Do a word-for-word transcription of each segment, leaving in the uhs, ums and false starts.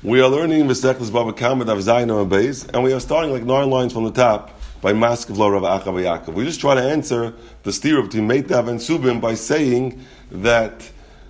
We are learning V'sechles Baba Kama Dav Zayin on base, and we are starting like nine lines from the top by Maskiv Lo Rav Acha Yaakov. We just try to answer the stira between Meitav and Subim by saying that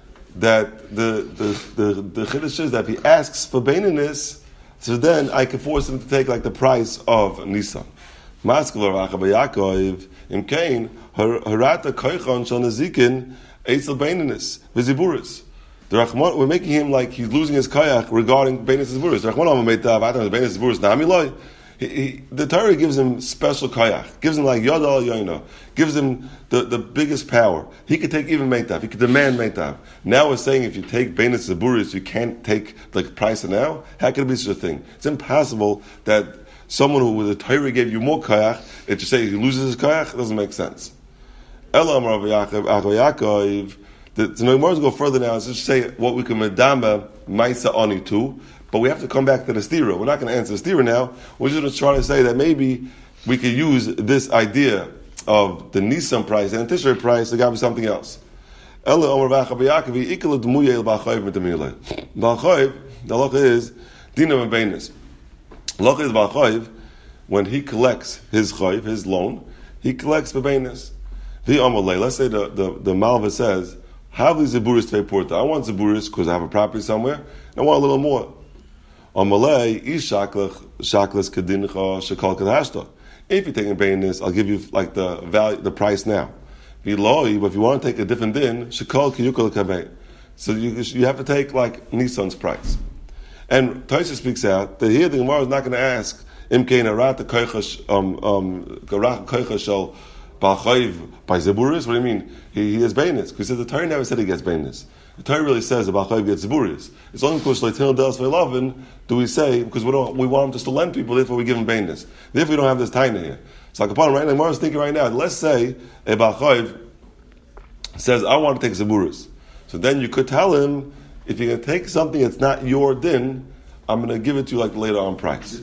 that the the the, the chiddush is that if he asks for beininus, so then I can force him to take like the price of Nisan. Maskiv Lo Rav Acha Yaakov in Kain Harata Koichon Shal Nezikin Eitzel Beininus V'ziburis. The Rachman, we're making him like he's losing his kayak regarding Beinis Zburus. The Rachman Meitav, I don't know, Beinis Zburus, Namiloi. The Torah gives him special kayak, gives him like Yadal Yoina, gives him the, the biggest power. He could take even Meitav, he could demand Meitav. Now we're saying if you take Beinis Zburus, you can't take the price of now? How could it be such a thing? It's impossible that someone who the Torah gave you more kayak, it just say he loses his kayak, it doesn't make sense. Elam Rav Yaakov. The, so no, more to go further now. Let's just say what we can medama ma'isa ani to, but we have to come back to the stira. We're not going to answer the stira now. We're just going to try to say that maybe we could use this idea of the Nisan price and the Tishrei price to give something else. Ella Omer Vacha B'Yaakov Ikal D'Muyel B'Achayv M'Tamilei. B'Achayv, the halacha is Dina M'Beinis. Halacha is B'Achayv when he collects his chayv, his loan, he collects M'Beinis. The Amalei. Let's say the the, the Malva says. Havli Zaburis Tvei Porta. I want Zaburis because I have a property somewhere, and I want a little more. On Malay, Ishaklas Kadincha Shakal Kadashta. If you're taking beinis, I'll give you like the value, the price now. Viloi, but if you want to take a different din, Shakal Kiyukal Kabei. So you you have to take like Nissan's price. And Taisa speaks out that here the Gemara is not going to ask Imkein Arat the Koichash um um Koichashal Ba'Chayv by Zaburis. What do you mean? He, he has beinis. Because he says the Torah never said he gets beinis. The Torah really says that Ba'Chayv gets Zaburis. It's only because Leitinel Delas Veilavin do we say, because we don't we want him just to lend people, therefore we give him beinis. Therefore we don't have this taina here. So like upon right now, Mara's thinking right now, let's say a Ba'Chayv says, I want to take Zaburis. So then you could tell him, if you're going to take something that's not your din, I'm going to give it to you like later on price.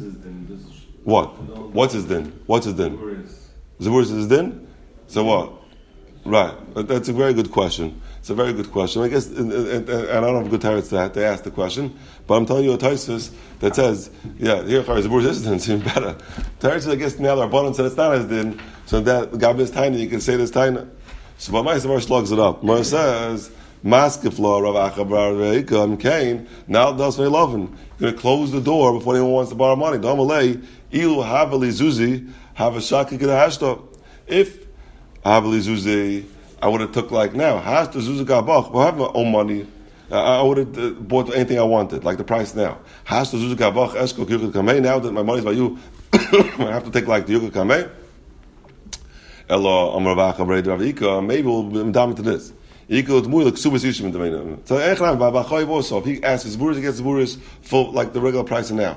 What? What's his din? What's his din? Zaburis is his din? So what? Right. That's a very good question. It's a very good question. I guess, and, and, and I don't have a good time to that. They asked the question, but I'm telling you a Taisus that says, yeah, here Zaburis is his din, it's even better. Taisus, I guess now the Rabbanan said it's not his din, so that Gabi is tiny, you can say this tiny. So, but my Gemara slugs it up. Gemara says, Maskif law Rav Acha Bar Reikam Kain. Now that's very loving. You're going to close the door before anyone wants to borrow money. Damalei ilu havali zuzi have a shaki kedahashto. If havali zuzi, I would have took like now has the zuzi gabach. Well, I have my own money. I would have uh, bought anything I wanted, like the price now. Has the zuzi gabach esko yukad kamei. Now that my money's by you, I have to take like the yukad kamei. Elo Amar Rav Acha Bar Reikam. Maybe we'll be down to this. So if he asks his buris, he gets the buris for like the regular price now.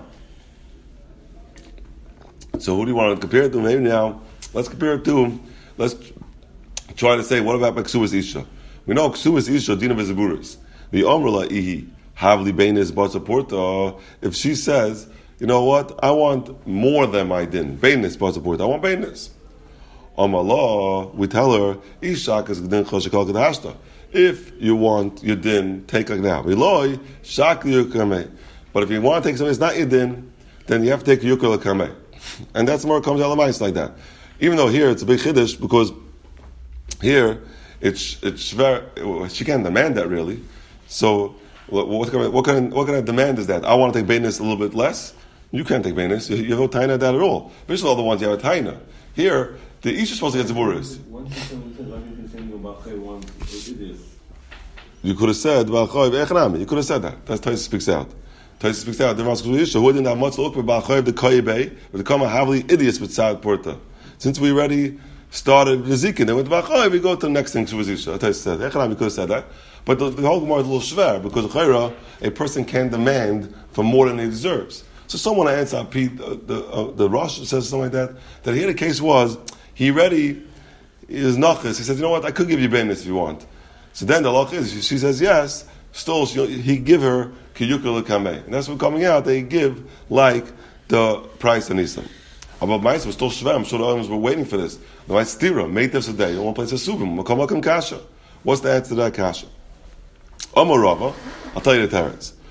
So who do you want to compare it to? Maybe now, let's compare it to, let's try to say, what about Ksuas Isha? We know Ksuas Isha, Dina Vizaburis. The Omrla Ihi, Havli Bainis Batsaporta. If she says, you know what, I want more than my din, Bainis Batsaporta, I want Bainis. On my law, we tell her, Ishak is din choshakal kedashta. If you want your din, take like now. Viloi, shak yukameh. But if you want to take something that's not your din, then you have to take yukar kameh. And that's more comes out of mice like that. Even though here it's a big chiddush, because here it's it's very, she can't demand that really. So what, what kind of what kind of, what kind of demand is that? I want to take beinis a little bit less. You can't take beinis. You, you have no taina that at all. Especially all the ones you have a taina. Here, the Ish is supposed to get Zaburis. You could have said, you could have said that. That's Taisa speaks out. Taisa speaks out. The Ramas Isha, who didn't have much to look for Ba'Chayv the Koyebe, but to come a Havli idiots with Sa'ad Porta. Since we already started the Zikin, then with Ba'Chayv, we go to the next thing, Ksuas Isha. Taisa said, Echanam, you could have said that. But the, the whole Gemara is a little shver, because Chayra, a person can demand for more than he deserves. So someone answered, Pete, uh, the, uh, the Rosh says something like that, that here the case was, he ready is nachas. He says, you know what, I could give you beinis if you want. So then the loch is, she says yes, still she, he give her kiyukah lekameh. And that's what coming out, they give like the price of Nisan. Above Maisa was still shveh, I'm sure the others were waiting for this. The Maisa stira, meitev today, in one place is subim, makom makom kasha. What's the answer to that kasha? Amar Rava, I'll tell you the teretz.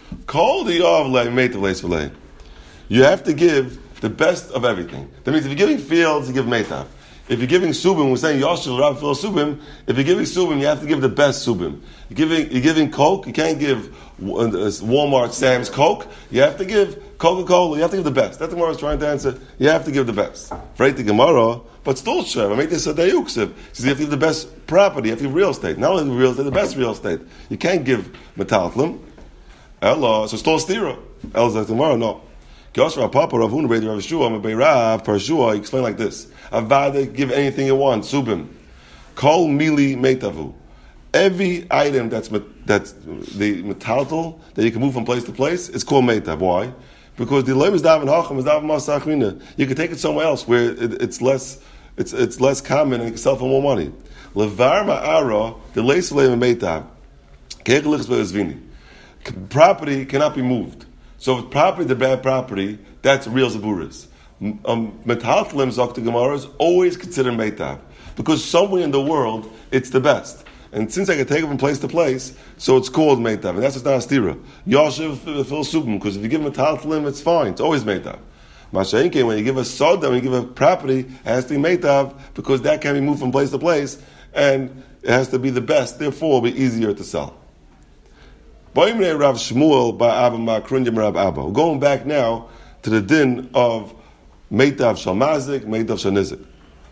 Kol diyav le meitav leis v'lei. You have to give the best of everything. That means if you're giving fields, you give meitav. If you're giving subim, we're saying Yashil Rav Phil subim. If you're giving subim, you have to give the best subim. You're giving, you're giving Coke. You can't give Walmart, Sam's Coke. You have to give Coca-Cola. You have to give the best. That's what I was trying to answer. You have to give the best. Right, the Gemara, but still Shev. I make this a Dayuksiv. So you have to give the best property. You have to give real estate. Not only real estate, the best real estate. You can't give metaltlim. Ella, so still stira. Ella says tomorrow, no. Kyosra Papa Ravuna Beit Rav Shua Beirav Parshua. He explained like this: Avada, give anything you want. Subim, Kol Mili Meitavu. Every item that's that's the metaltal that you can move from place to place is called meitav. Why? Because the leim is daven hacham is daven masachrina. You can take it somewhere else where it, it's less it's it's less common and you can sell for more money. Levar ma'ara the leis leim meitav. Kegelichs ve'ezvini. Property cannot be moved. So if property is a bad property, that's real zaburis. Um, metaltalim zok the Gemara is always considered meitav because somewhere in the world it's the best. And since I can take it from place to place, so it's called meitav, and that's just not a stira. Yashiv fil subim, because if you give metaltalim, it's fine. It's always meitav. Masha'inke, when you give a soda, when you give a property, it has to be meitav because that can be moved from place to place, and it has to be the best. Therefore, it'll be easier to sell. Rav Shmuel Ba'Abba Ma'Krunyam Rav Abba. We're going back now to the din of meitav shalmazik, meitav shanizik.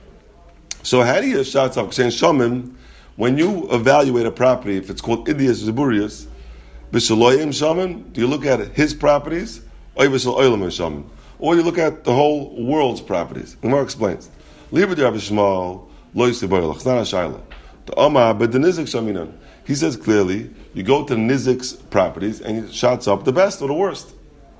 So how do you shots up saying shamim? When you evaluate a property, if it's called Idias Zeburius, B'Shaloyim Shaman, do you look at his properties, or B'Shal Oilam Shaman? Or you look at the whole world's properties? The Gemara explains. Liber Rav Shmuel, Lo Yisiboylach, it's not a Shaila. The Omar, but the Nizik Shaminan. He says clearly, you go to Nizik's properties and he shots up the best or the worst.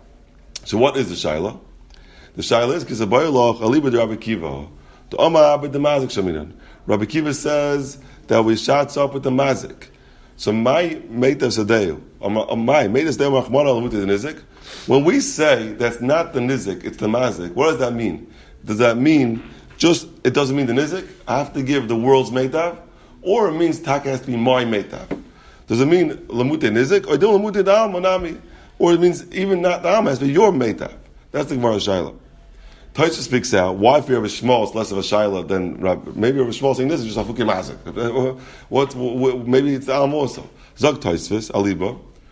So what is the Shaila? The Shaila is, because the Boylach, Aliber Rabbi Kiva, the Omar, but the Mazik Shaminan. Rabbi Kiva says, that we shots up with the mazik. So my meitav sadeu, or my meitav sadeu machmana l'muti the nizik. When we say that's not the nizik, it's the mazik. What does that mean? Does that mean just it doesn't mean the nizik? I have to give the world's meitav, or it means taka has to be my meitav? Does it mean l'muti nizik, or do l'muti da'am monami, or it means even not da'am has to be your meitav? That's the Gemara Shaila. Taisha speaks out. Why for Rav Shmuel it's less of a shaila than Rav, maybe Rav Shmuel saying this is just a fuki mazik. What, what? Maybe it's the Am also. Zog Taisvis Aliba.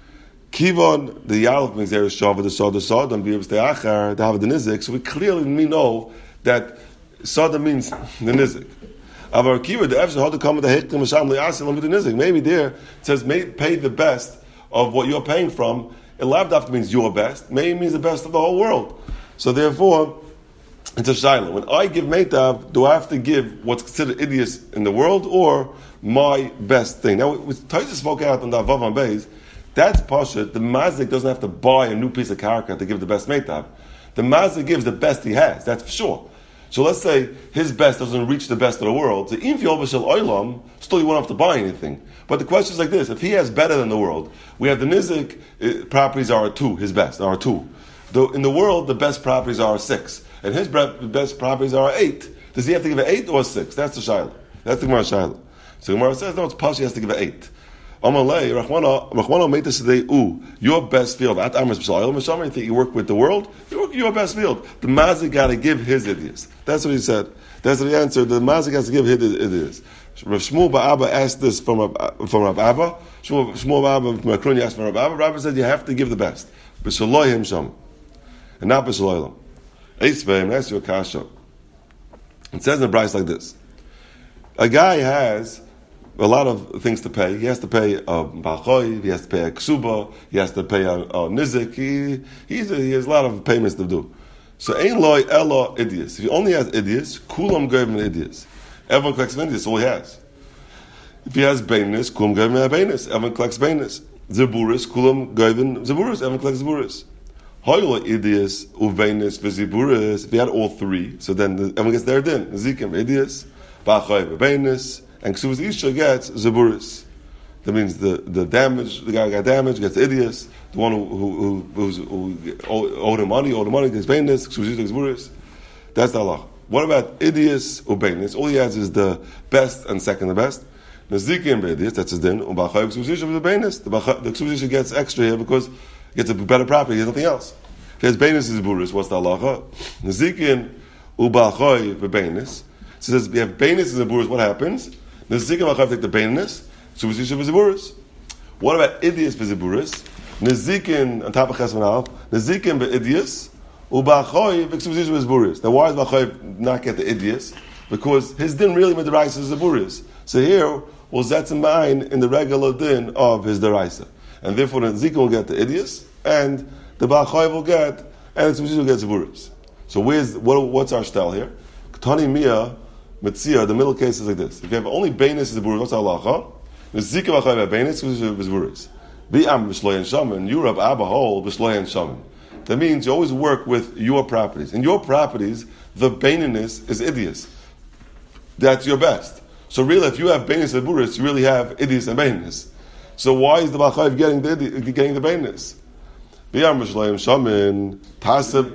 Kivon the Yalef means there is Shava the Sada Sada and Biyavs the Achar the Havad the Nizik. So we clearly know that Sada means the Nizik. Avar Kiva the Efshah how to come with the Hektim Masham Liasim with the Nizik. Maybe there it says pay the best of what you're paying from. It lavdafta means your best. Maybe means the best of the whole world. So therefore. It's a shaila. When I give meitav, do I have to give what's considered idios in the world or my best thing? Now, with Taisa spoke out on the Avav on Beis, that's pashut. The mazik doesn't have to buy a new piece of karka to give the best meitav. The mazik gives the best he has. That's for sure. So let's say his best doesn't reach the best of the world. So in Yovashel Oilam, still you won't have to buy anything. But the question is like this: if he has better than the world, we have the nizik uh, properties are a two. His best are a two. The, in the world, the best properties are a six. And his best properties are eight. Does he have to give an eight or a six? That's the shaila. That's the Gemara shaila. So the Gemara says, no, it's Pashi has to give an eight. Amalei, Rachmana made this today, ooh, your best field. At Amr B'Shalayim, you think you work with the world? You work your best field. The Mazik got to give his idiots. That's what he said. That's what he answered. The Mazik has to give his idiots. Rav Shmuel Ba'Abba asked this from Rav, from Rav Abba. Shmuel, Shmuel Ba'Abba from Akroni asked from Rav Abba. Rav Abba said, you have to give the best. B'Shalayim Sham. And not B'Shalayim. Eisveim, that's your kasha. It says in the Bryce like this. A guy has a lot of things to pay. He has to pay a balchoy, he has to pay a ksuba, he has to pay a, a nizik. He, he's a, he has a lot of payments to do. So, ein loy elo idios. If he only has idios, kulam gavim idios. Everyone collects idios, all he has. If he has bainis, kulam gavim bainis. Everyone collects bainis. Zeburis, kulam gavim zeburis. Everyone collects zeburis. Idios, Uvenis, Viziburis. If he had all three, so then the, everyone gets there then. Zikim, Idios, Bachai, Vebenis, and Ksuvas Isha gets Zeburis. That means the, the damage, the guy who got damaged gets Idios. The one who, who, who, who owed him money, owed him money gets Venis, Ksuvas Isha gets Zeburis. That's the Allah. What about Idios, Uvenis? All he has is the best and second the best. The Zikim, Idios, that's his din. Ubachai, Ksuvas Isha, Vebenis. The Ksuvas Isha gets extra here because He gets a better property, he has nothing else. If he has Beinus is Burus, what's the halacha? Nezikin u'ba'choy v'Beinus. So it says, we have Beinus is Burus, what happens? Nezikin u'ba'choy take the Beinus, so we see Burus. What about Idius v'Ziburus? Nezikin, on top of Chesman Aleph, Nezikin v'Idius, u'ba'choy v'Ziburus. Now why does Ba'choy not get the Idius? Because his din really Midraisa is Ziburus. So here, we'll set in mind in the regular din of his Daraisa. And therefore the Nezikin will get the Idius, and the Ba'choy will get, and the Tzimtzis will get Ziburus. So where's, what, what's our style here? Ketani Mia, Metzia, the middle case is like this. If you have only Beinus Ziburus, what's our halacha? The Zika Ba'choy have Beinus, Ziburus. Bi'am B'shloy and Shaman, Europe, Abba Hol, B'shloy and Shaman. That means you always work with your properties. In your properties, the Baininus is Idius. That's your best. So really, if you have Beinus and Ziburus, you really have Idius and Baininus. So why is the Ba'choy getting the getting the Baininus? Bi'am B'shloy and Shaman, Tasib.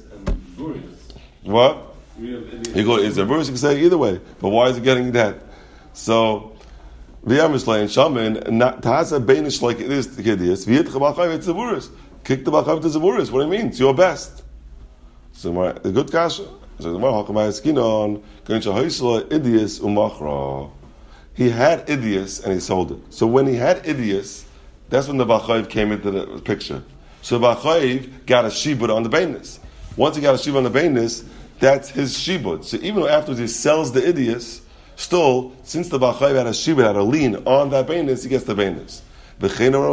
What? You go, is there a verse you can say either way, but why is it getting that? So, V'yam Mishlay Shaman, Tahasa Beinish like it is Kidius, V'yit Chabachayv, it's Zaburis. Kick the Bachayv to Zaburis. What do you mean? It's your best. So, my, the good kasha. So, the Mahakamai Skinon, Gansha Haisla, Idius, Umachra. He had Idius and he sold it. So, when he had Idius, that's when the Bachayv came into the picture. So, Bachayv got a shibud on the Bainis. Once he got a shibud on the Bainis, that's his shibud. So, even though afterwards he sells the Idius, still, since the Bachayv had a shibud, had a lien on that Bainis, he gets the Bainis. That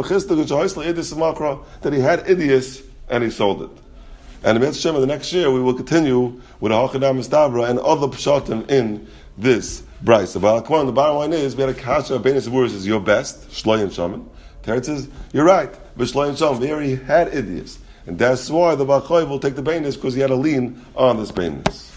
he had Idius and he sold it. And in the next year, we will continue with a Hachadam Mistabra and other Pshatim in this Bryce. The bottom line is, we had a Kasha of Beinus Ziburus is your best, Shloy and Shaman. Teretz says, you're right, but Shloy and Shaman, there he had Idius. And that's why the Bachayv will take the Beinus, because he had a lien on this Beinus.